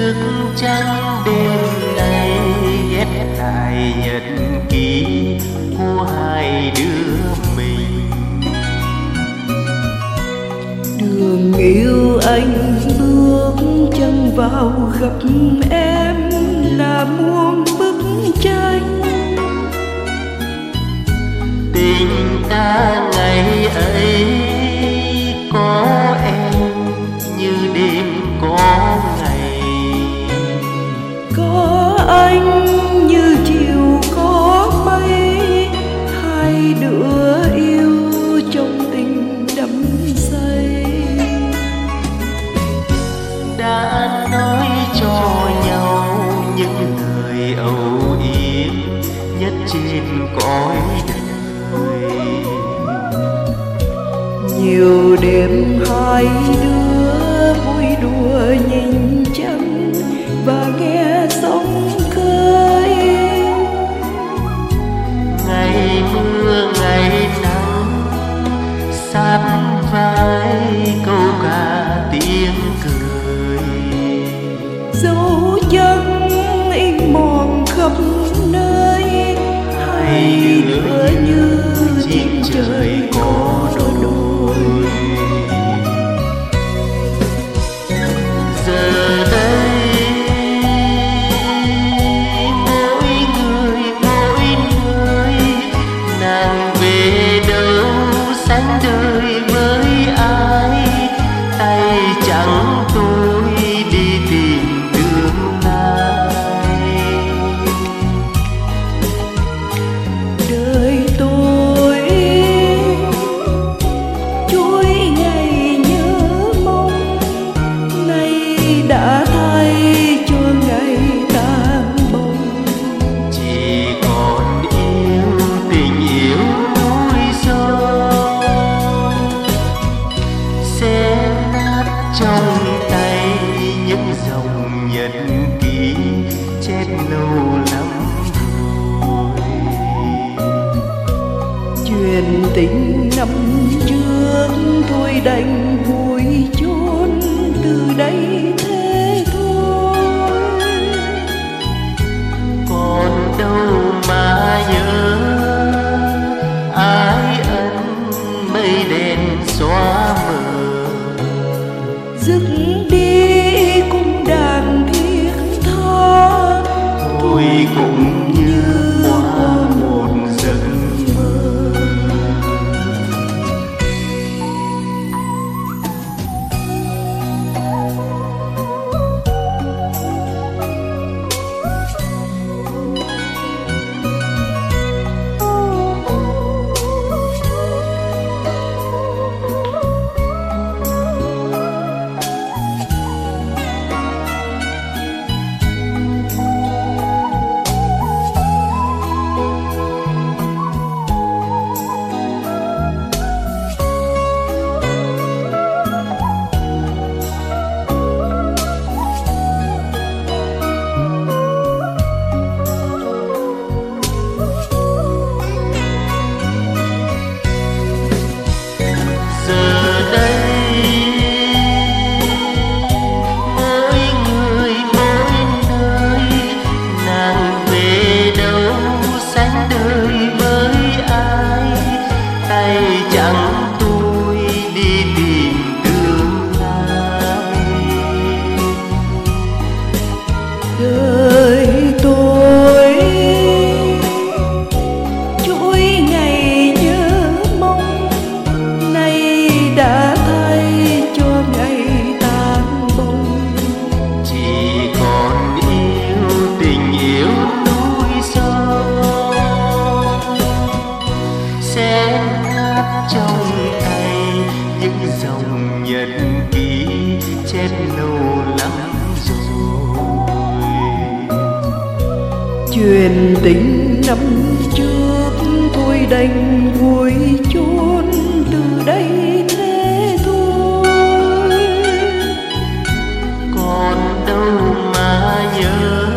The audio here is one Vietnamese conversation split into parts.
thức trắng đêm nay ghép lại nhật ký của hai đứa mình. Đường yêu anh bước chân vào gặp em là muôn bức tranh. Tình ta ngày ấy có em như đêm có ngày, có anh như chiều có mây, hai đứa yêu trong tình đắm say. đã nói cho nhau những lời âu yếm nhất trên cõi đời. Nhiều đêm hai đứa vui đùa nhìn trăng và nghe sóng khơi. Ngày mưa ngày nắng sát vai câu ca tiếng cười, Dấu chân in mòn khắp nơi, hai đứa như chim trời có đôi. Giờ đây mỗi người mỗi nơi, nàng về đâu sánh đời với ai, tay chẳng tôi đi tìm tương lai. Đời tôi chuỗi ngày nhớ mong, nay đã thay cho ngày tan bông. Chỉ còn yêu tình yêu núi sâu, sẽ nát trong tay những dòng nhật ký chép lâu lắm rồi. Chuyện tình năm trước thôi đành vui chốn từ đây thế thôi. Còn đâu mà nhớ ai ân mây đèn xóa mờ, Dứt đi cung đàn thiết tha, tôi cũng như qua một giấc mơ. Chẳng tôi đi tìm tương lai. Đời tôi chuỗi ngày nhớ mong, nay đã thay cho ngày tan bông. Chỉ còn yêu tình yêu núi sâu, sẽ nát trong tay những dòng nhật ký chép lâu lắm rồi. Chuyện tình năm trước thôi đành vui chốn từ đây thế thôi. Còn đâu mà nhớ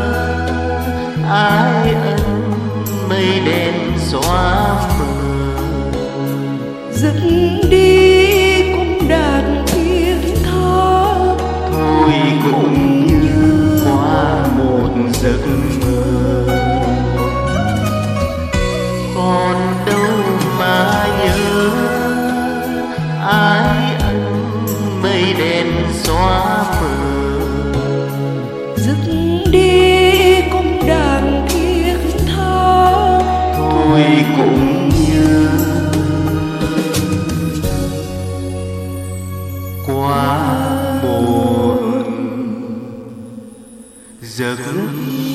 ai ân mây đen xóa mờ, Dứt đi cung đàn thiết tha, thôi cũng như giấc